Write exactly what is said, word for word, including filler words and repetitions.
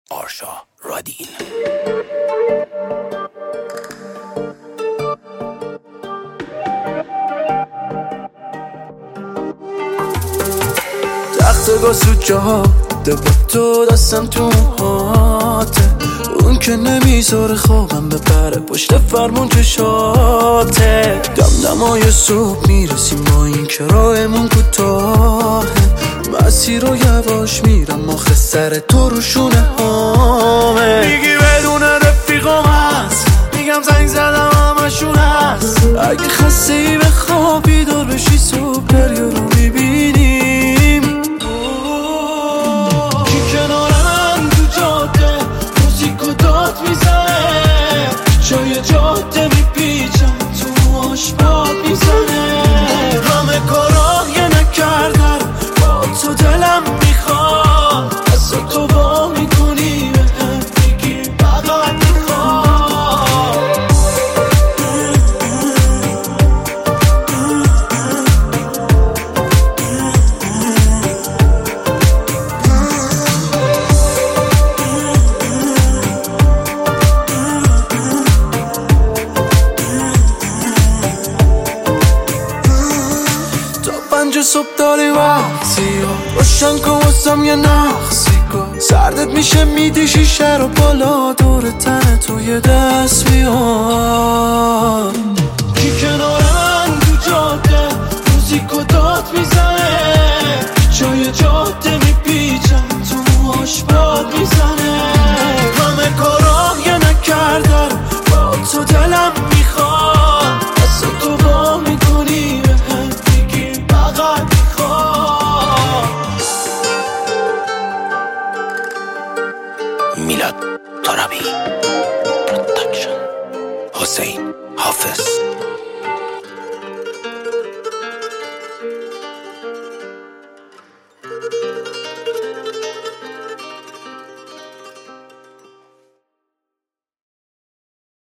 آرشا رادین. تخت گاسو جاده با تو دستم تو موهاته، اون که نمیذاره خوابم بپره پشت فرمون چشاته. دم دمای صبح میرسیم با این که راهمون کوتاهه، مسیر رو یواش میرم آخه سر تو رو شونه هامه. میگی بدون رفیقام هست، میگم زنگ زدم همشون هست. اگه خسته ای بخواب بیدار بشی صبح دریا رو میبینیم. کی کنار من تو جاده موزیکو داد میزنه، جای جاده میپیچم تو موهاش باد میزنه. همه کارا یه نکردن با تو دلم میخواد، از تو با میکنی بهم میگی فقط میخواد. پنج صبح داری وقتی ها روشن کن واسم یه نقصی کن، سردت میشه میدی شیشه رو بالا دور تن تو یه دست بیان. کی کنار من تو جاده موزیکو داد میزنه، جای جاده میپیچم تو موهاش باد میزنه. همه کارا یه نکردن با تو دلم میخواد، از تو با میکنی بهم میگی فقط میخواد. میلاد ترابی پروداکشن، حسین حافظ.